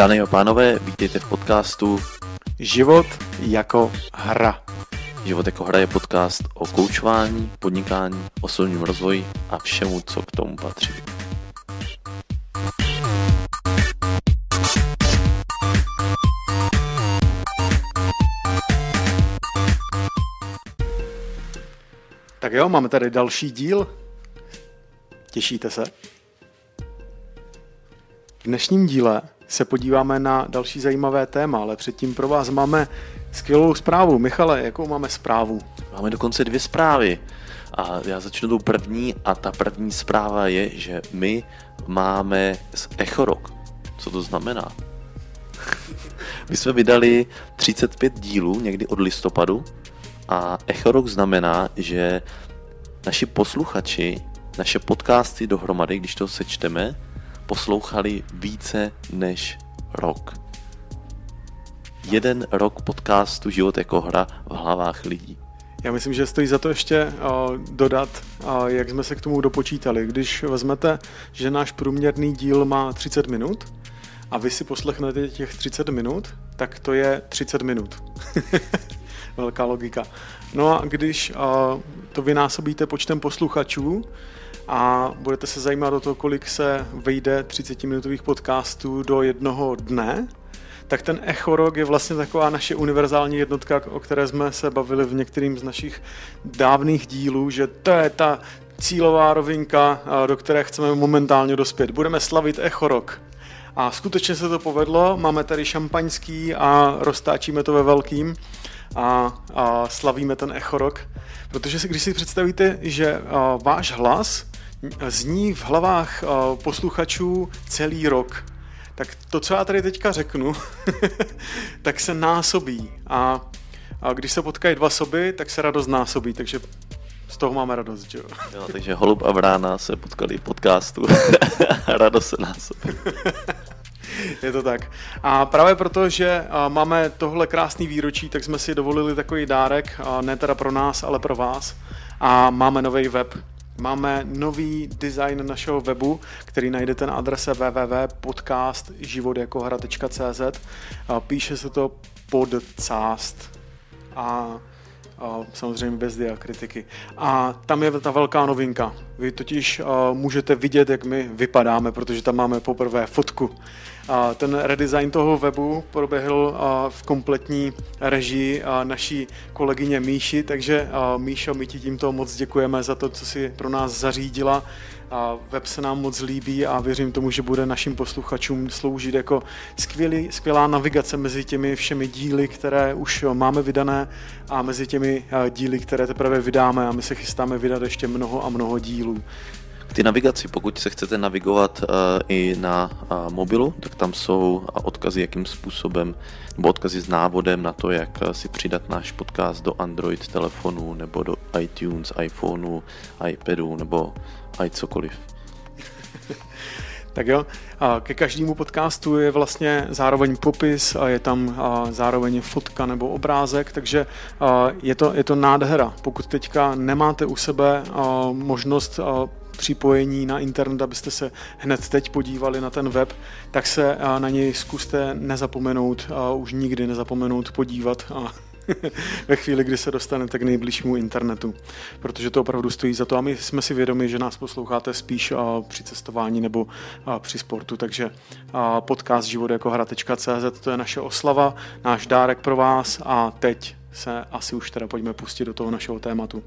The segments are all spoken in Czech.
Dámy a pánové, vítejte v podcastu Život jako hra. Život jako hra je podcast o koučování, podnikání, osobním rozvoji a všemu, co k tomu patří. Tak jo, máme tady další díl. Těšíte se? V dnešním díle se podíváme na další zajímavé téma, ale předtím pro vás máme skvělou zprávu. Michale, jakou máme zprávu? Máme dokonce 2 zprávy a já začnu tou první a ta první zpráva je, že my máme Echorok. Co to znamená? My jsme vydali 35 dílů někdy od listopadu a Echorok znamená, že naši posluchači, naše podcasty dohromady, když to sečteme, poslouchali více než rok. 1 rok podcastu Život jako hra v hlavách lidí. Já myslím, že stojí za to ještě dodat, jak jsme se k tomu dopočítali. Když vezmete, že náš průměrný díl má 30 minut a vy si poslechnete těch 30 minut, tak to je 30 minut. Velká logika. No a když to vynásobíte počtem posluchačů a budete se zajímat o to, kolik se vejde 30-minutových podcastů do jednoho dne, tak ten Echorok je vlastně taková naše univerzální jednotka, o které jsme se bavili v některým z našich dávných dílů, že to je ta cílová rovinka, do které chceme momentálně dospět. Budeme slavit Echorok. A skutečně se to povedlo, máme tady šampaňský a roztáčíme to ve velkým a slavíme ten Echorok. Protože když si představíte, že váš hlas zní v hlavách posluchačů celý rok, tak to, co já tady teďka řeknu, tak se násobí. A když se potkají 2 soby, tak se radost násobí, takže z toho máme radost, že jo? Jo, takže holub a vrána se potkali v podcastu. Radost se násobí. Je to tak. A právě proto, že máme tohle krásný výročí, tak jsme si dovolili takový dárek, ne teda pro nás, ale pro vás. A máme nový web. Máme nový design našeho webu, který najdete na adrese www.podcastživotjakohra.cz. Píše se to podcast a samozřejmě bez diakritiky. A tam je ta velká novinka. Vy totiž můžete vidět, jak my vypadáme, protože tam máme poprvé fotku. Ten redesign toho webu proběhl v kompletní režii naší kolegyně Míši, takže Míšo, my ti tímto moc děkujeme za to, co si pro nás zařídila. Web se nám moc líbí a věřím tomu, že bude našim posluchačům sloužit jako skvělá navigace mezi těmi všemi díly, které už máme vydané a mezi těmi díly, které teprve vydáme a my se chystáme vydat ještě mnoho a mnoho dílů. K té navigaci, pokud se chcete navigovat i na mobilu, tak tam jsou odkazy, jakým způsobem, nebo odkazy s návodem na to, jak si přidat náš podcast do Android telefonu, nebo do iTunes, iPhoneu, iPadu, nebo cokoliv. Tak jo, ke každému podcastu je vlastně zároveň popis a je tam zároveň fotka nebo obrázek, takže je to nádhera. Pokud teďka nemáte u sebe možnost připojení na internet, abyste se hned teď podívali na ten web, tak se na něj zkuste nezapomenout, už nikdy nezapomenout podívat ve chvíli, kdy se dostanete k nejbližšímu internetu, protože to opravdu stojí za to a my jsme si vědomi, že nás posloucháte spíš při cestování nebo při sportu, takže podcast životjakohra.cz, to je naše oslava, náš dárek pro vás a teď se asi už teda pojďme pustit do toho našeho tématu.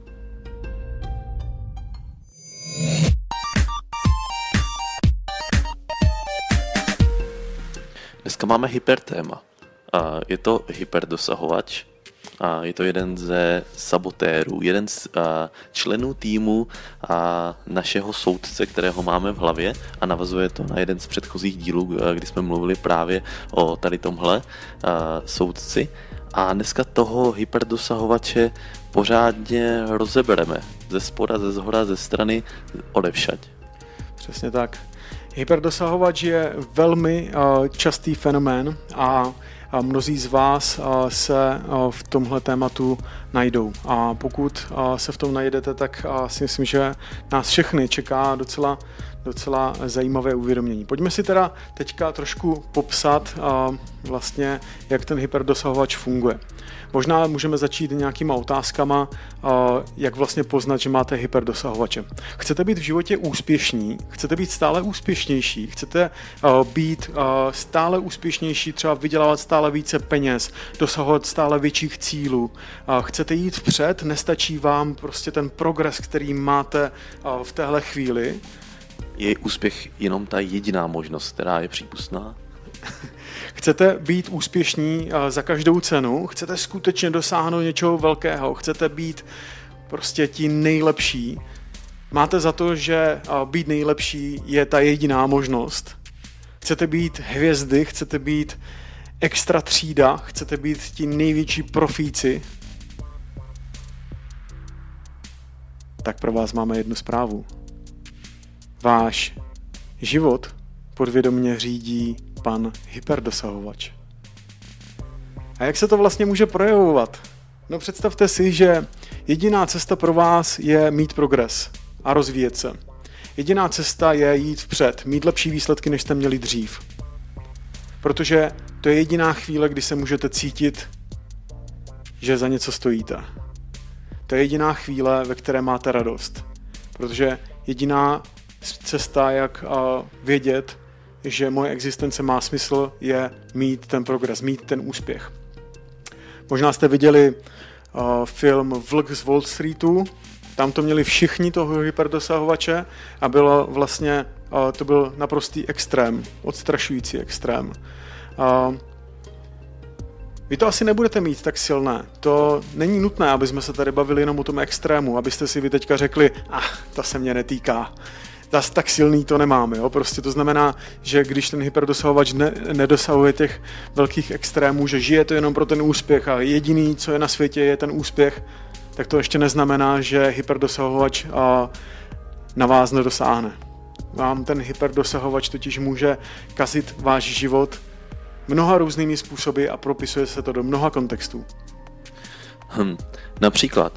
Dneska máme hypertéma. Je to hyperdosahovač. Je to jeden ze sabotérů, jeden z členů týmu našeho soudce, kterého máme v hlavě a navazuje to na jeden z předchozích dílů, kdy jsme mluvili právě o tady tomhle soudci. A dneska toho hyperdosahovače pořádně rozebereme. Ze spoda, ze zhora, ze strany, odevšať. Přesně tak. Hyperdosahovač je velmi častý fenomén a mnozí z vás se v tomhle tématu najdou. A pokud se v tom najdete, tak si myslím, že nás všechny čeká docela zajímavé uvědomění. Pojďme si teda teďka trošku popsat vlastně, jak ten hyperdosahovač funguje. Možná můžeme začít nějakýma otázkama, jak vlastně poznat, že máte hyperdosahovače. Chcete být v životě úspěšní, chcete být stále úspěšnější, chcete být stále úspěšnější, třeba vydělávat stále více peněz, dosahovat stále větších cílů, chcete jít vpřed, nestačí vám prostě ten progres, který máte v téhle chvíli. Je úspěch jenom ta jediná možnost, která je přípustná? Chcete být úspěšní za každou cenu, chcete skutečně dosáhnout něčeho velkého, chcete být prostě ti nejlepší. Máte za to, že být nejlepší je ta jediná možnost. Chcete být hvězdy, chcete být extra třída, chcete být ti největší profíci. Tak pro vás máme jednu zprávu. Váš život podvědomě řídí pan hyperdosahovač. A jak se to vlastně může projevovat? No představte si, že jediná cesta pro vás je mít progres a rozvíjet se. Jediná cesta je jít vpřed, mít lepší výsledky, než jste měli dřív. Protože to je jediná chvíle, kdy se můžete cítit, že za něco stojíte. To je jediná chvíle, ve které máte radost. Protože jediná cesta, jak vědět, že moje existence má smysl, je mít ten progres, mít ten úspěch. Možná jste viděli film Vlk z Wall Streetu, tam to měli všichni toho hyperdosahovače a bylo vlastně, to byl naprostý extrém, odstrašující extrém. Vy to asi nebudete mít tak silné. To není nutné, aby jsme se tady bavili jenom o tom extrému, abyste si vy teďka řekli, to se mě netýká. Zas tak silný to nemáme. Jo? Prostě to znamená, že když ten hyperdosahovač nedosahuje těch velkých extrémů, že žije to jenom pro ten úspěch a jediný, co je na světě, je ten úspěch, tak to ještě neznamená, že hyperdosahovač na vás nedosáhne. Vám ten hyperdosahovač totiž může kazit váš život mnoha různými způsoby a propisuje se to do mnoha kontextů. Například,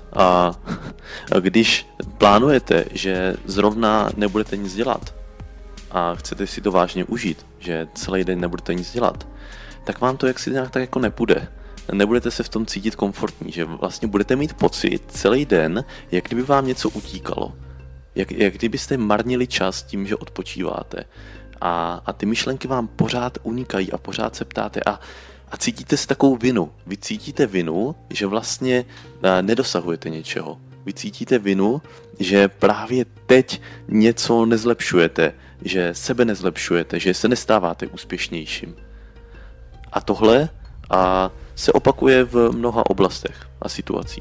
když plánujete, že zrovna nebudete nic dělat a chcete si to vážně užít, že celý den nebudete nic dělat, tak vám to jaksi nějak tak jako nepůjde. Nebudete se v tom cítit komfortní, že vlastně budete mít pocit celý den, jak kdyby vám něco utíkalo. Jak kdybyste marnili čas tím, že odpočíváte. A ty myšlenky vám pořád unikají a pořád se ptáte a cítíte si takovou vinu. Vy cítíte vinu, že vlastně nedosahujete něčeho. Vy cítíte vinu, že právě teď něco nezlepšujete, že sebe nezlepšujete, že se nestáváte úspěšnějším. A tohle se opakuje v mnoha oblastech a situacích.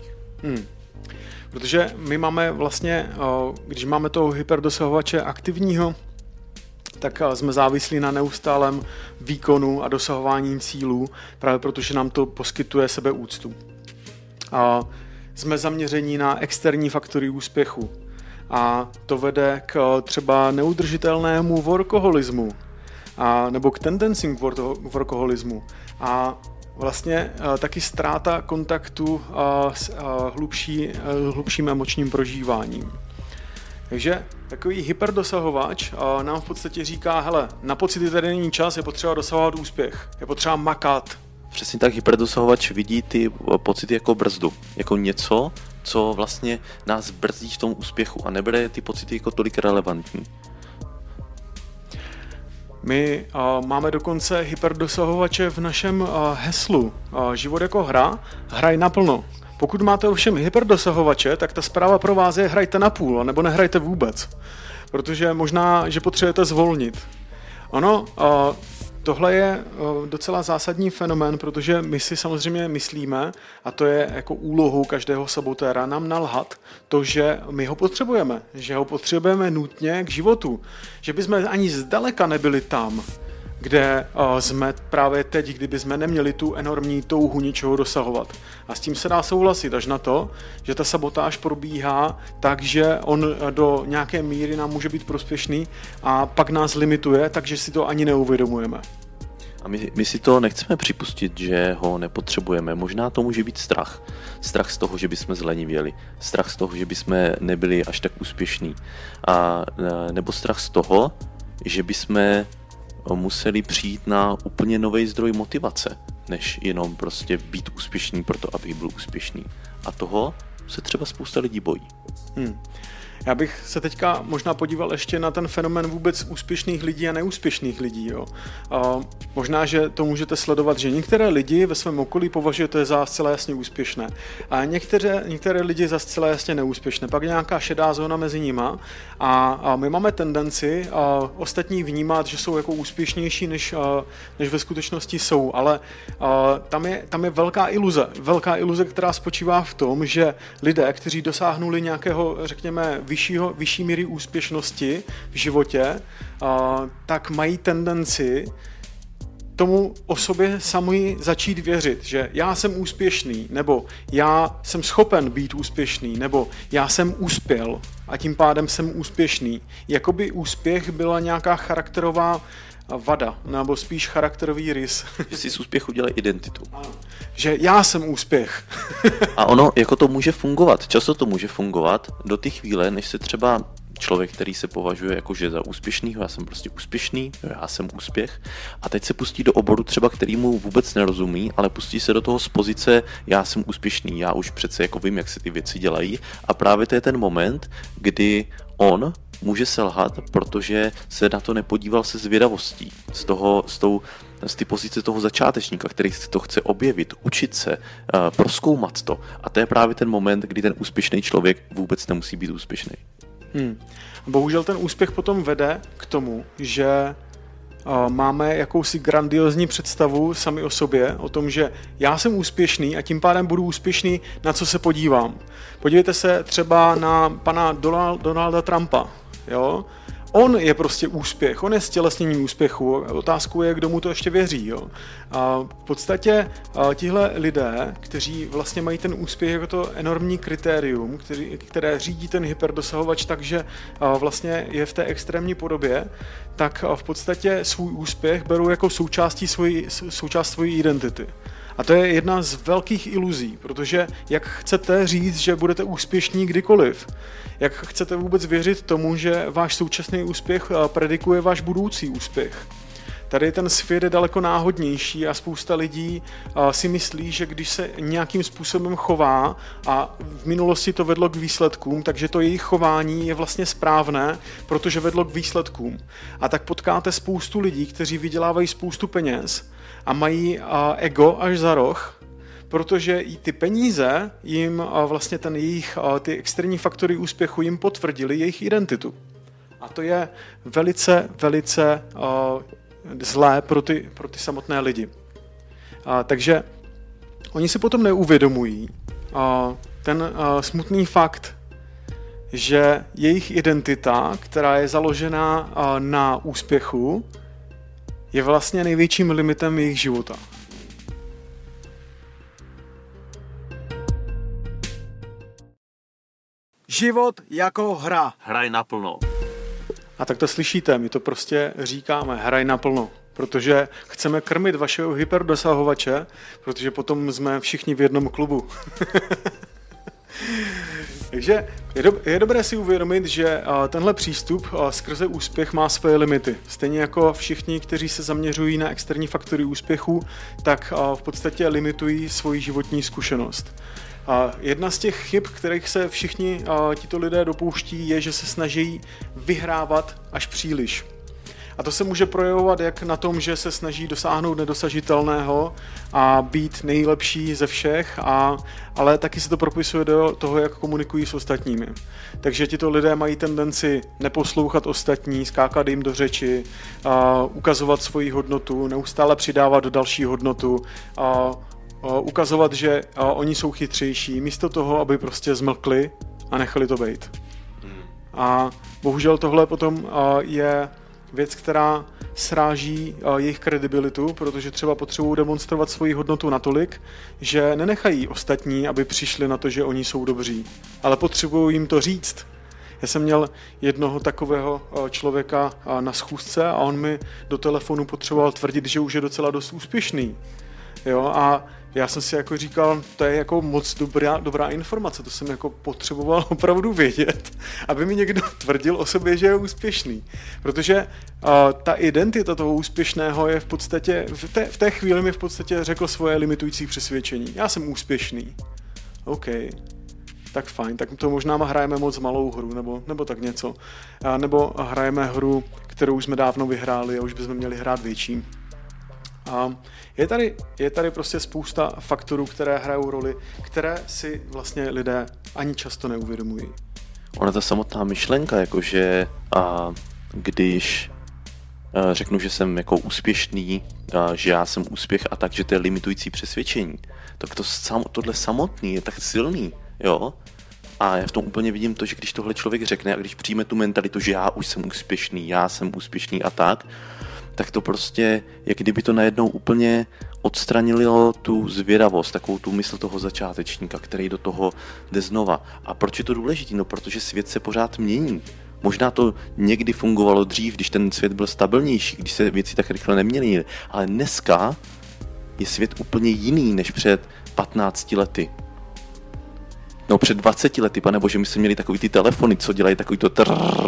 Protože my máme vlastně, když máme toho hyperdosahovače aktivního, tak jsme závislí na neustálém výkonu a dosahování cílů, právě protože nám to poskytuje sebeúctu. A jsme zaměření na externí faktory úspěchu a to vede k třeba neudržitelnému workoholismu nebo k tendencím k workoholismu a vlastně taky ztráta kontaktu s hlubším emočním prožíváním. Takže takový hyperdosahovač nám v podstatě říká, hele, na pocity tady není čas, je potřeba dosahovat úspěch, je potřeba makat. Přesně tak, hyperdosahovač vidí ty pocity jako brzdu, jako něco, co vlastně nás brzdí v tom úspěchu a nebere ty pocity jako tolik relevantní. My máme dokonce hyperdosahovače v našem heslu. Život jako hra, hraj naplno. Pokud máte ovšem hyperdosahovače, tak ta zpráva pro vás je hrajte na půl, nebo nehrajte vůbec. Protože možná, že potřebujete zvolnit. Tohle je docela zásadní fenomén, protože my si samozřejmě myslíme, a to je jako úlohou každého sabotéra, nám nalhat to, že my ho potřebujeme, že ho potřebujeme nutně k životu, že bychom ani zdaleka nebyli tam, kde jsme právě teď, kdyby jsme neměli tu enormní touhu něčeho dosahovat. A s tím se dá souhlasit až na to, že ta sabotáž probíhá tak, že on do nějaké míry nám může být prospěšný a pak nás limituje, takže si to ani neuvědomujeme. A my si to nechceme připustit, že ho nepotřebujeme. Možná to může být strach. Strach z toho, že bychom zlenivěli. Strach z toho, že bychom nebyli až tak úspěšní. Nebo strach z toho, že bychom museli přijít na úplně nový zdroj motivace, než jenom prostě být úspěšný proto, aby byl úspěšný. A toho se třeba spousta lidí bojí. Já bych se teďka možná podíval ještě na ten fenomén vůbec úspěšných lidí a neúspěšných lidí. Jo. Možná, že to můžete sledovat, že některé lidi ve svém okolí považujete za zcela jasně úspěšné a některé lidi za zcela jasně neúspěšné. Pak nějaká šedá zóna mezi nima a my máme tendenci ostatní vnímat, že jsou jako úspěšnější, než ve skutečnosti jsou, ale tam je velká iluze, která spočívá v tom, že lidé, kteří dosáhnuli nějakého, řekněme, vyšší míry úspěšnosti v životě, tak mají tendenci tomu o sobě sami začít věřit, že já jsem úspěšný, nebo já jsem schopen být úspěšný, nebo já jsem uspěl a tím pádem jsem úspěšný. Jakoby úspěch byla nějaká charakterová vada, nebo spíš charakterový rys. Že si z úspěchu dělají identitu. Že já jsem úspěch. A ono, jako to může fungovat, často to může fungovat do té chvíle, než se třeba člověk, který se považuje jakože za úspěšnýho, já jsem prostě úspěšný, já jsem úspěch, a teď se pustí do oboru třeba, který mu vůbec nerozumí, ale pustí se do toho z pozice já jsem úspěšný, já už přece jako vím, jak se ty věci dělají, a právě to je ten moment, kdy on může selhat, protože se na to nepodíval se zvědavostí, z té pozice toho začátečníka, který si to chce objevit, učit se, prozkoumat to. A to je právě ten moment, kdy ten úspěšný člověk vůbec nemusí být úspěšný. Bohužel ten úspěch potom vede k tomu, že máme jakousi grandiozní představu sami o sobě, o tom, že já jsem úspěšný a tím pádem budu úspěšný, na co se podívám. Podívejte se třeba na pana Donalda Trumpa. Jo? On je prostě úspěch, on je stělesněním úspěchu. Otázkou je, kdo mu to ještě věří. Jo? A v podstatě tihle lidé, kteří vlastně mají ten úspěch jako to enormní kritérium, které řídí ten hyperdosahovač, takže vlastně je v té extrémní podobě, tak v podstatě svůj úspěch berou jako součást svojí identity. A to je jedna z velkých iluzí, protože jak chcete říct, že budete úspěšní kdykoliv? Jak chcete vůbec věřit tomu, že váš současný úspěch predikuje váš budoucí úspěch? Tady ten svět je daleko náhodnější a spousta lidí si myslí, že když se nějakým způsobem chová a v minulosti to vedlo k výsledkům, takže to jejich chování je vlastně správné, protože vedlo k výsledkům. A tak potkáte spoustu lidí, kteří vydělávají spoustu peněz a mají ego až za roh, protože i ty peníze jim vlastně ty externí faktory úspěchu jim potvrdili jejich identitu. A to je velice, velice zlé pro ty samotné lidi. Takže oni si potom neuvědomují ten smutný fakt, že jejich identita, která je založená na úspěchu, je vlastně největším limitem jejich života. Život jako hra. Hraj naplno. A tak to slyšíte, my to prostě říkáme, hraj naplno, protože chceme krmit vašeho hyperdosahovače, protože potom jsme všichni v jednom klubu. Takže je dobré si uvědomit, že tenhle přístup skrze úspěch má své limity. Stejně jako všichni, kteří se zaměřují na externí faktory úspěchu, tak v podstatě limitují svoji životní zkušenost. Jedna z těch chyb, kterých se všichni tito lidé dopouští, je, že se snaží vyhrávat až příliš. A to se může projevovat jak na tom, že se snaží dosáhnout nedosažitelného a být nejlepší ze všech, ale taky se to propisuje do toho, jak komunikují s ostatními. Takže tito lidé mají tendenci neposlouchat ostatní, skákat jim do řeči, ukazovat svoji hodnotu, neustále přidávat do další hodnotu, ukazovat, že oni jsou chytřejší, místo toho, aby prostě zmlkli a nechali to být. A bohužel tohle potom je věc, která sráží jejich kredibilitu, protože třeba potřebují demonstrovat svoji hodnotu natolik, že nenechají ostatní, aby přišli na to, že oni jsou dobří, ale potřebují jim to říct. Já jsem měl jednoho takového člověka na schůzce a on mi do telefonu potřeboval tvrdit, že už je docela dost úspěšný. Jo, a já jsem si jako říkal, to je jako moc dobrá informace, to jsem jako potřeboval opravdu vědět, aby mi někdo tvrdil o sobě, že je úspěšný. Protože ta identita toho úspěšného je v podstatě, v té chvíli mi v podstatě řekl svoje limitující přesvědčení. Já jsem úspěšný. OK, tak fajn, tak to možná hrajeme moc malou hru, nebo tak něco. Nebo hrajeme hru, kterou už jsme dávno vyhráli a už bychom měli hrát větší. A je tady prostě spousta faktorů, které hrajou roli, které si vlastně lidé ani často neuvědomují. Ona ta samotná myšlenka, jakože když řeknu, že jsem jako úspěšný, že já jsem úspěch a tak, že to je limitující přesvědčení, tak tohle samotný je tak silný, jo? A já v tom úplně vidím to, že když tohle člověk řekne a když přijme tu mentalitu, že já už jsem úspěšný a tak to prostě, jak kdyby to najednou úplně odstranilo tu zvědavost, takovou tu mysl toho začátečníka, který do toho jde znova. A proč je to důležité? No, protože svět se pořád mění. Možná to někdy fungovalo dřív, když ten svět byl stabilnější, když se věci tak rychle neměnily, ale dneska je svět úplně jiný než před 15 lety. No, před 20 lety, panebože, my jsme měli takový ty telefony, co dělají takový to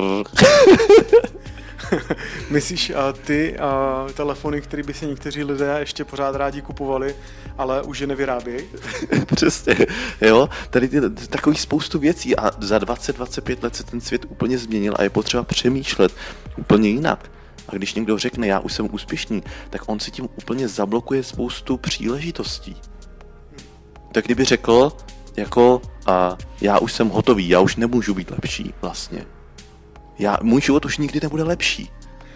Myslíš ty telefony, které by si někteří lidé ještě pořád rádi kupovali, ale už je nevyrábějí? Přesně, jo. Tady takový spoustu věcí a za 20-25 let se ten svět úplně změnil a je potřeba přemýšlet úplně jinak. A když někdo řekne, já už jsem úspěšný, tak on si tím úplně zablokuje spoustu příležitostí. Tak kdyby řekl, jako já už jsem hotový, já už nemůžu být lepší vlastně. Můj život už nikdy nebude lepší.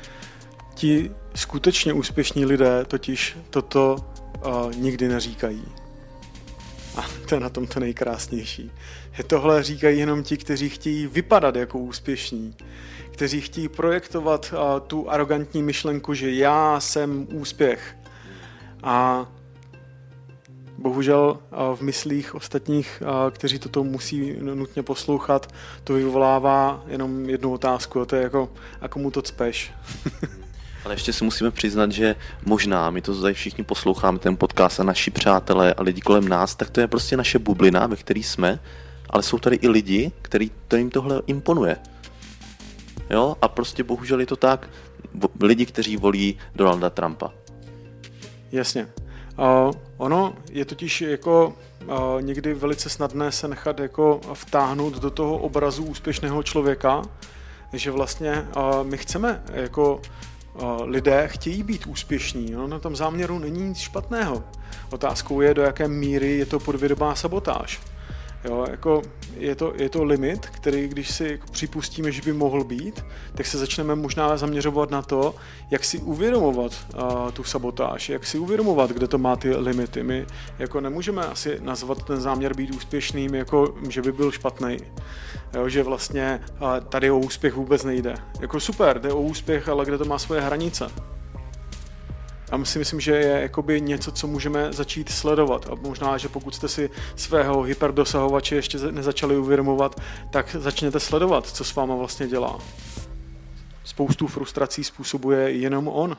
Ti skutečně úspěšní lidé totiž toto nikdy neříkají. A to je na tom to nejkrásnější. Tohle říkají jenom ti, kteří chtějí vypadat jako úspěšní. Kteří chtějí projektovat tu arrogantní myšlenku, že já jsem úspěch. A bohužel v myslích ostatních, kteří toto musí nutně poslouchat, to vyvolává jenom jednu otázku, a to je jako, a komu to cpeš? Ale ještě si musíme přiznat, že možná my to tady všichni posloucháme, ten podcast a naši přátelé a lidi kolem nás, tak to je prostě naše bublina, ve které jsme, ale jsou tady i lidi, kterým tohle imponuje. Jo? A prostě bohužel je to tak, lidi, kteří volí Donalda Trumpa. Jasně. Ono je totiž jako někdy velice snadné se nechat jako vtáhnout do toho obrazu úspěšného člověka, že vlastně my chceme jako lidé chtějí být úspěšní. Na tom záměru není nic špatného. Otázkou je, do jaké míry je to podvědomá sabotáž. Jo, jako je to limit, který když si připustíme, že by mohl být, tak se začneme možná zaměřovat na to, jak si uvědomovat tu sabotáž, jak si uvědomovat, kde to má ty limity. My jako nemůžeme asi nazvat ten záměr být úspěšným, jako že by byl špatný. Jo, že vlastně tady o úspěch vůbec nejde. Jako super, jde o úspěch, ale kde to má svoje hranice. A si myslím, že je jakoby něco, co můžeme začít sledovat. A možná, že pokud jste si svého hyperdosahovače ještě nezačali uvědomovat, tak začněte sledovat, co s váma vlastně dělá. Spoustu frustrací způsobuje jenom on.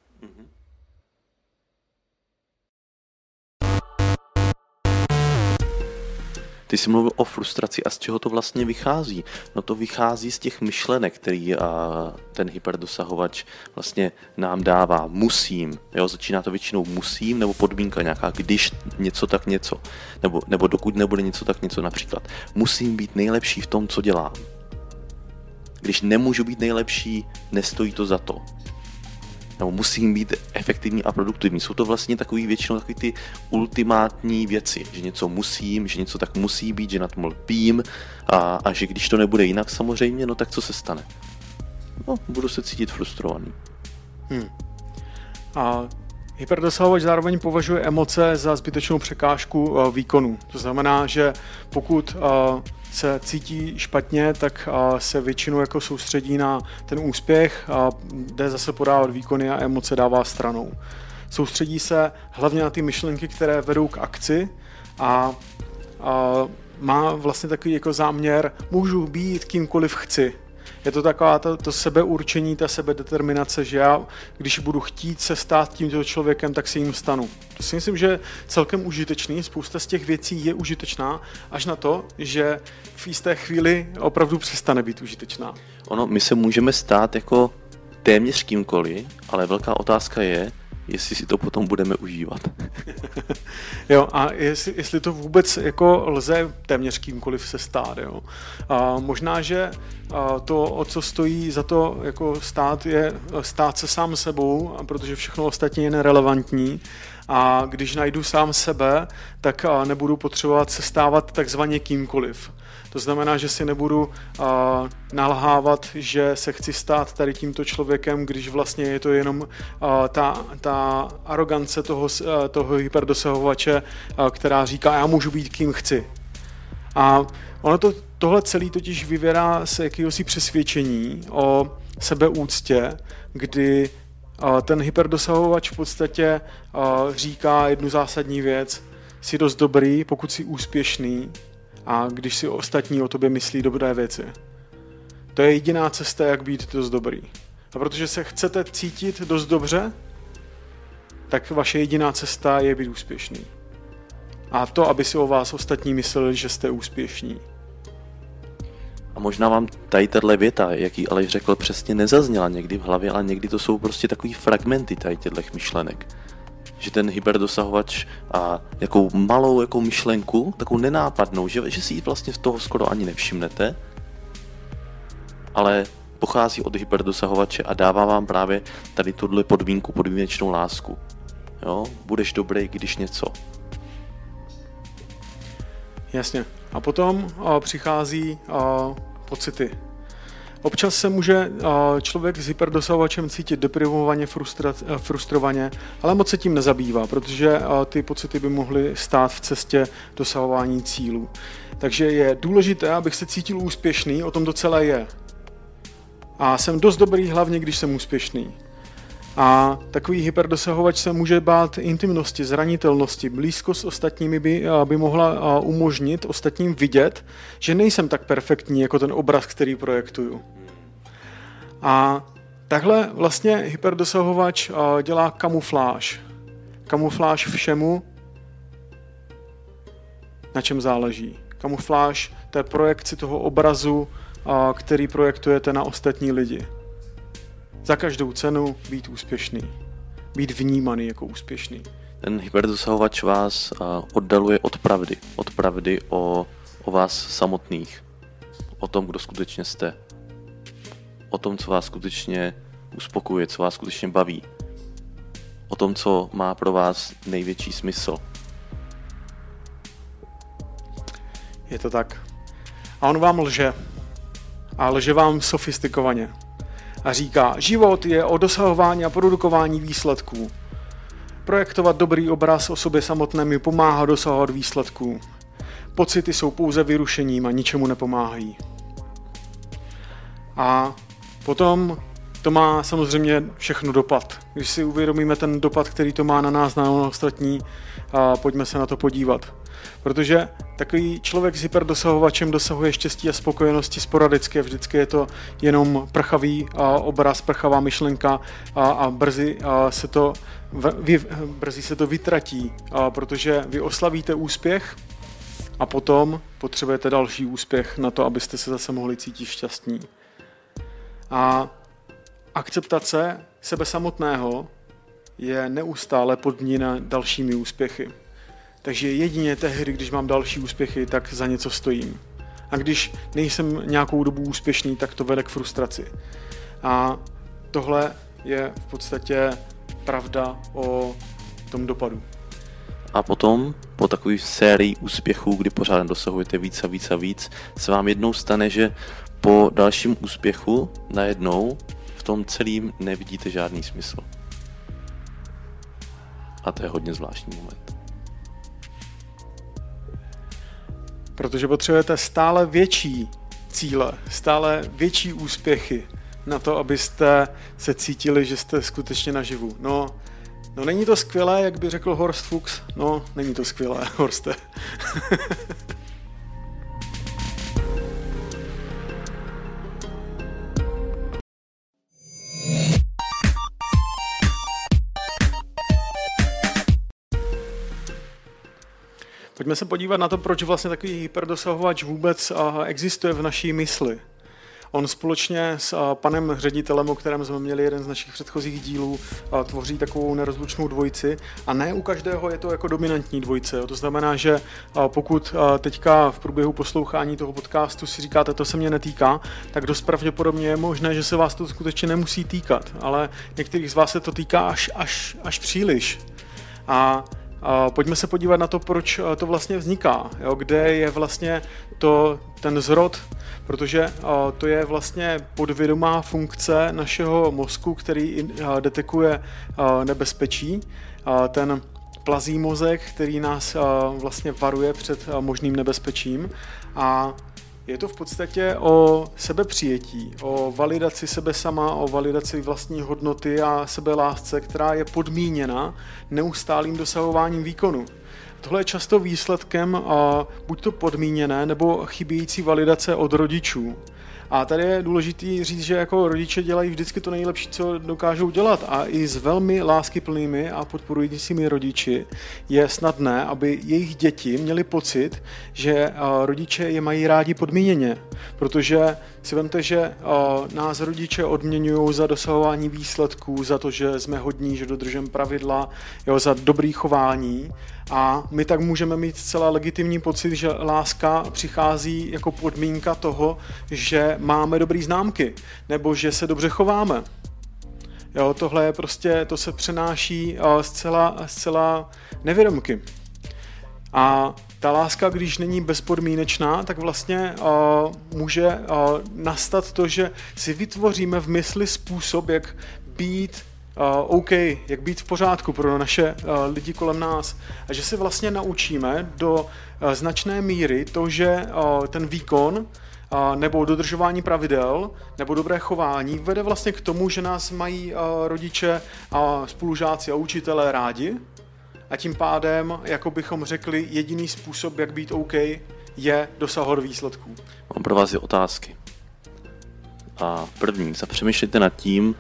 Ty jsi mluvil o frustraci a z čeho to vlastně vychází? No to vychází z těch myšlenek, který ten hyperdosahovač vlastně nám dává. Musím, jo, začíná to většinou musím, nebo podmínka nějaká, když něco, tak něco. Nebo dokud nebude něco, tak něco například. Musím být nejlepší v tom, co dělám. Když nemůžu být nejlepší, nestojí to za to. Nebo musím být efektivní a produktivní. Jsou to vlastně většinou takový ty ultimátní věci, že něco musím, že něco tak musí být, že na tom lpím a že když to nebude jinak samozřejmě, no tak co se stane? No, budu se cítit frustrovaný. A hyperdosahovač zároveň považuje emoce za zbytečnou překážku výkonu. To znamená, že pokud se cítí špatně, tak se většinou jako soustředí na ten úspěch a jde zase podávat výkony a emoce dává stranou. Soustředí se hlavně na ty myšlenky, které vedou k akci a má vlastně takový jako záměr, můžu být kýmkoliv chci. Je to taková to sebeurčení, ta sebedeterminace, že já, když budu chtít se stát tímto člověkem, tak si jim stanu. To si myslím, že je celkem užitečný, spousta z těch věcí je užitečná, až na to, že v jisté chvíli opravdu přestane být užitečná. My se můžeme stát jako téměř kýmkoliv, ale velká otázka je, jestli si to potom budeme užívat. Jo, a jestli to vůbec jako lze téměř kýmkoliv se stát. Jo. A možná, že to, o co stojí za to jako stát, je stát se sám sebou, protože všechno ostatní je nerelevantní. A když najdu sám sebe, tak nebudu potřebovat se stávat takzvaně kýmkoliv. To znamená, že si nebudu nalhávat, že se chci stát tady tímto člověkem, když vlastně je to jenom ta arogance toho hyperdosahovače, která říká, já můžu být kým chci. A tohle celé totiž vyvěrá z jakéhosi přesvědčení o sebeúctě, kdy ten hyperdosahovač v podstatě říká jednu zásadní věc, jsi dost dobrý, pokud jsi úspěšný, a když si ostatní o tobě myslí dobré věci. To je jediná cesta, jak být dost dobrý. A protože se chcete cítit dost dobře, tak vaše jediná cesta je být úspěšný. A to, aby si o vás ostatní mysleli, že jste úspěšní. A možná vám tady tato věta, jaký Aleš řekl, přesně nezazněla někdy v hlavě, ale někdy to jsou prostě takový fragmenty tady těchto myšlenek. Že ten hyperdosahovač a jakou malou jakou myšlenku, takovou nenápadnou, že si ji vlastně z toho skoro ani nevšimnete, ale pochází od hyperdosahovače a dává vám právě tady tuhle podmínku, podmínečnou lásku. Jo? Budeš dobrý, když něco. Jasně. A potom přichází pocity. Občas se může člověk s hyperdosahovačem cítit deprivovaně, frustrovaně, ale moc se tím nezabývá, protože ty pocity by mohly stát v cestě dosahování cílů. Takže je důležité, abych se cítil úspěšný, o tom to celé je. A jsem dost dobrý hlavně, když jsem úspěšný. A takový hyperdosahovač se může bát intimnosti, zranitelnosti, blízkost s ostatními by mohla umožnit ostatním vidět, že nejsem tak perfektní jako ten obraz, který projektuju. A takhle vlastně hyperdosahovač dělá kamufláž. Kamufláž všemu, na čem záleží. Kamufláž té projekci toho obrazu, který projektujete na ostatní lidi. Za každou cenu být úspěšný. Být vnímaný jako úspěšný. Ten hyperdosahovač vás oddaluje od pravdy. Od pravdy o vás samotných. O tom, kdo skutečně jste. O tom, co vás skutečně uspokojuje, co vás skutečně baví. O tom, co má pro vás největší smysl. Je to tak. A on vám lže. A lže vám sofistikovaně. A říká, život je o dosahování a produkování výsledků. Projektovat dobrý obraz o sobě samotném mi pomáhá dosahovat výsledků. Pocity jsou pouze vyrušením a ničemu nepomáhají. A potom to má samozřejmě všechno dopad. Když si uvědomíme ten dopad, který to má na nás, na ostatní, pojďme se na to podívat. Protože takový člověk s hyperdosahovačem dosahuje štěstí a spokojenosti sporadicky. Vždycky je to jenom prchavý obraz, prchavá myšlenka a brzy se to vytratí, protože vy oslavíte úspěch a potom potřebujete další úspěch na to, abyste se zase mohli cítit šťastní. A akceptace sebe samotného je neustále podmíněna dalšími úspěchy. Takže jedině tehdy, když mám další úspěchy, tak za něco stojím. A když nejsem nějakou dobu úspěšný, tak to vede k frustraci. A tohle je v podstatě pravda o tom dopadu. A potom, po takové sérii úspěchů, kdy pořád dosahujete víc a víc a víc, se vám jednou stane, že po dalším úspěchu najednou v tom celým nevidíte žádný smysl. A to je hodně zvláštní moment. Protože potřebujete stále větší cíle, stále větší úspěchy na to, abyste se cítili, že jste skutečně naživu. No není to skvělé, jak by řekl Horst Fuchs. No, není to skvělé, Horste. Pojďme se podívat na to, proč vlastně takový hyperdosahovač vůbec existuje v naší mysli. On společně s panem ředitelem, o kterém jsme měli jeden z našich předchozích dílů, tvoří takovou nerozlučnou dvojici a ne u každého je to jako dominantní dvojice. To znamená, že pokud teďka v průběhu poslouchání toho podcastu si říkáte, to se mě netýká, tak dost pravděpodobně je možné, že se vás to skutečně nemusí týkat, ale některých z vás se to týká až příliš. A pojďme se podívat na to, proč to vlastně vzniká, jo? Kde je vlastně ten zrod, protože to je vlastně podvědomá funkce našeho mozku, který detekuje nebezpečí. Ten plazí mozek, který nás vlastně varuje před možným nebezpečím a je to v podstatě o sebepřijetí, o validaci sebe sama, o validaci vlastní hodnoty a sebelásce, která je podmíněna neustálým dosahováním výkonu. Tohle je často výsledkem buď to podmíněné nebo chybějící validace od rodičů. A tady je důležitý říct, že jako rodiče dělají vždycky to nejlepší, co dokážou dělat a i s velmi láskyplnými a podporujícími rodiči je snadné, aby jejich děti měly pocit, že rodiče je mají rádi podmíněně, protože si vemte, že nás rodiče odměňují za dosahování výsledků, za to, že jsme hodní, že dodržujeme pravidla, jo, za dobrý chování a my tak můžeme mít zcela legitimní pocit, že láska přichází jako podmínka toho, že máme dobrý známky, nebo že se dobře chováme. Jo, tohle je prostě, to se přenáší zcela nevědomky. A ta láska, když není bezpodmínečná, tak vlastně může nastat to, že si vytvoříme v mysli způsob, jak být OK, jak být v pořádku pro naše lidi kolem nás. A že si vlastně naučíme do značné míry to, že ten výkon nebo dodržování pravidel, nebo dobré chování vede vlastně k tomu, že nás mají rodiče a spolužáci a učitelé rádi a tím pádem, jako bychom řekli, jediný způsob, jak být OK, je dosahovat výsledků. Mám pro vás otázky. A první, zapřemýšlejte nad tím,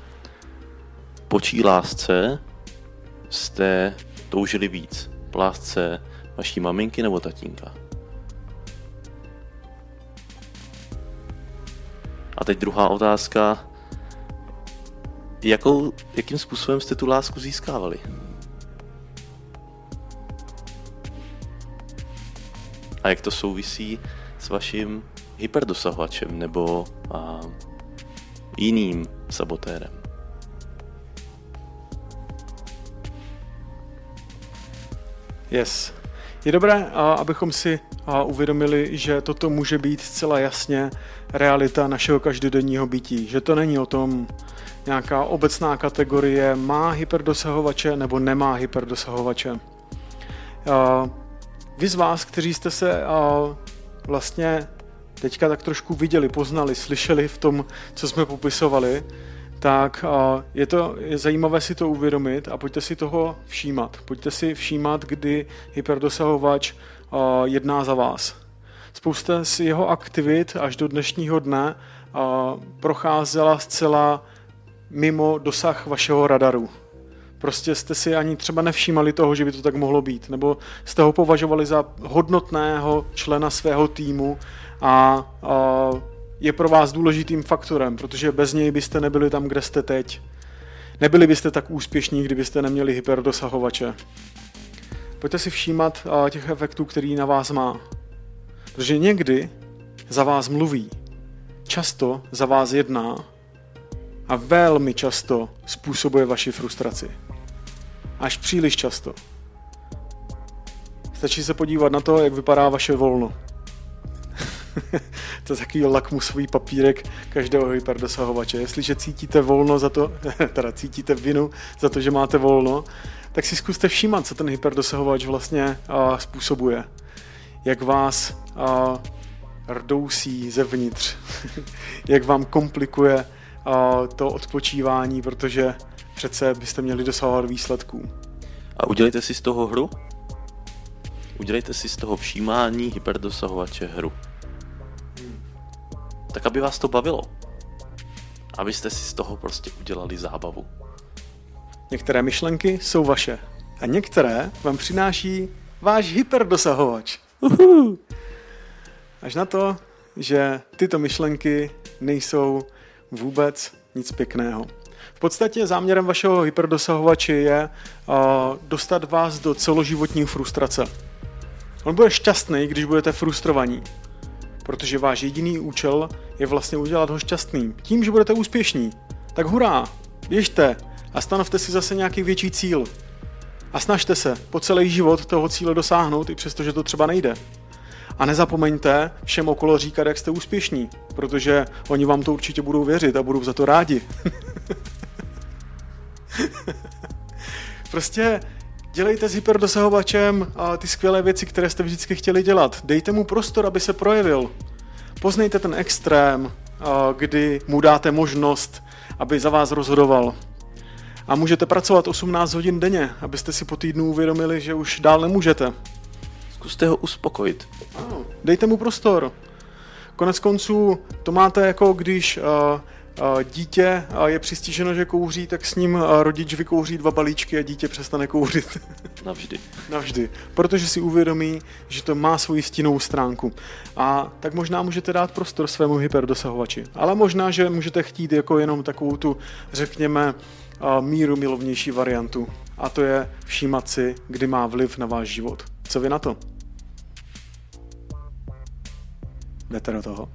po čí lásce jste toužili víc. Po lásce vaší maminky nebo tatínka? A teď druhá otázka. Jakým způsobem jste tu lásku získávali? A jak to souvisí s vaším hyperdosahovačem nebo jiným sabotérem? Yes. Je dobré, abychom si uvědomili, že toto může být zcela jasně realita našeho každodenního bytí. Že to není o tom nějaká obecná kategorie má hyperdosahovače nebo nemá hyperdosahovače. Vy z vás, kteří jste se vlastně teďka tak trošku viděli, poznali, slyšeli v tom, co jsme popisovali, tak je zajímavé si to uvědomit a pojďte si toho všímat. Pojďte si všímat, kdy hyperdosahovač jedná za vás. Spousta z jeho aktivit až do dnešního dne procházela zcela mimo dosah vašeho radaru. Prostě jste si ani třeba nevšímali toho, že by to tak mohlo být, nebo jste ho považovali za hodnotného člena svého týmu a je pro vás důležitým faktorem, protože bez něj byste nebyli tam, kde jste teď. Nebyli byste tak úspěšní, kdybyste neměli hyperdosahovače. Pojďte si všímat těch efektů, který na vás má. Protože někdy za vás mluví, často za vás jedná a velmi často způsobuje vaši frustraci. Až příliš často. Stačí se podívat na to, jak vypadá vaše volno. To je takový lakmusový papírek každého hyperdosahovače. Jestliže cítíte volno za to, teda cítíte vinu za to, že máte volno, tak si zkuste všímat, co ten hyperdosahovač vlastně způsobuje. Jak vás rdousí zevnitř. Jak vám komplikuje to odpočívání, protože přece byste měli dosahovat výsledků. A udělejte si z toho hru? Udělejte si z toho všímání hyperdosahovače hru. Tak, aby vás to bavilo. Abyste si z toho prostě udělali zábavu. Některé myšlenky jsou vaše a některé vám přináší váš hyperdosahovač. Až na to, že tyto myšlenky nejsou vůbec nic pěkného. V podstatě záměrem vašeho hyperdosahovače je dostat vás do celoživotní frustrace. On bude šťastný, když budete frustrovaní, protože váš jediný účel je vlastně udělat ho šťastným. Tím, že budete úspěšní, tak hurá, běžte a stanovte si zase nějaký větší cíl. A snažte se po celý život toho cíle dosáhnout, i přesto, že to třeba nejde. A nezapomeňte všem okolo říkat, jak jste úspěšní, protože oni vám to určitě budou věřit a budou za to rádi. Prostě dělejte s hyperdosahovačem ty skvělé věci, které jste vždycky chtěli dělat. Dejte mu prostor, aby se projevil. Poznejte ten extrém, kdy mu dáte možnost, aby za vás rozhodoval. A můžete pracovat 18 hodin denně, abyste si po týdnu uvědomili, že už dál nemůžete. Zkuste ho uspokojit. Ano, dejte mu prostor. Konec konců to máte jako když dítě je přistiženo, že kouří, tak s ním rodič vykouří 2 balíčky a dítě přestane kouřit. Navždy. Navždy. Protože si uvědomí, že to má svoji stinnou stránku. A tak možná můžete dát prostor svému hyperdosahovači. Ale možná, že můžete chtít jako jenom takovou tu, řekněme, míru milovnější variantu. A to je všímat si, kdy má vliv na váš život. Co vy na to? Jdete do toho?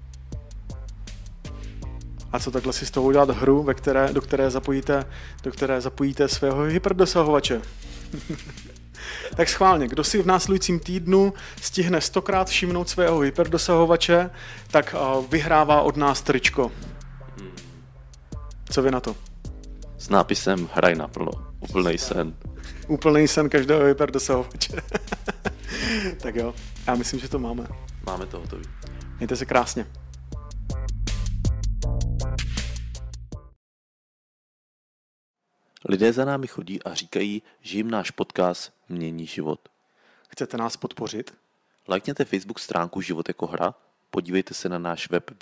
A co takhle si z toho udělat hru, do které zapojíte svého hyperdosahovače? Tak schválně, kdo si v následujícím týdnu stihne 100krát všimnout svého hyperdosahovače, tak vyhrává od nás tričko. Co vy na to? S nápisem Hraj naplno. Úplnej sen. Úplnej sen každého hyperdosahovače. Tak jo, já myslím, že to máme. Máme to hotový. Mějte se krásně. Lidé za námi chodí a říkají, že jim náš podcast mění život. Chcete nás podpořit? Lajkněte Facebook stránku Život jako hra, podívejte se na náš web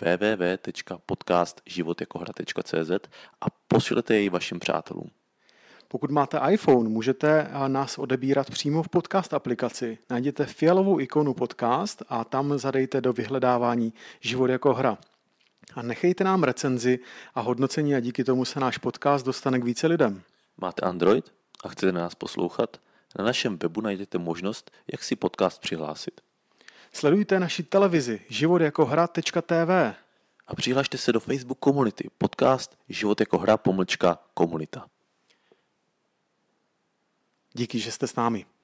www.podcastživotjakohra.cz a pošlete jej vašim přátelům. Pokud máte iPhone, můžete nás odebírat přímo v podcast aplikaci. Najděte fialovou ikonu podcast a tam zadejte do vyhledávání Život jako hra. A nechejte nám recenzi a hodnocení a díky tomu se náš podcast dostane k více lidem. Máte Android a chcete nás poslouchat? Na našem webu najdete možnost, jak si podcast přihlásit. Sledujte naši televizi životjakohra.tv a přihlašte se do Facebook komunity podcast Život jako hra / komunita. Díky, že jste s námi.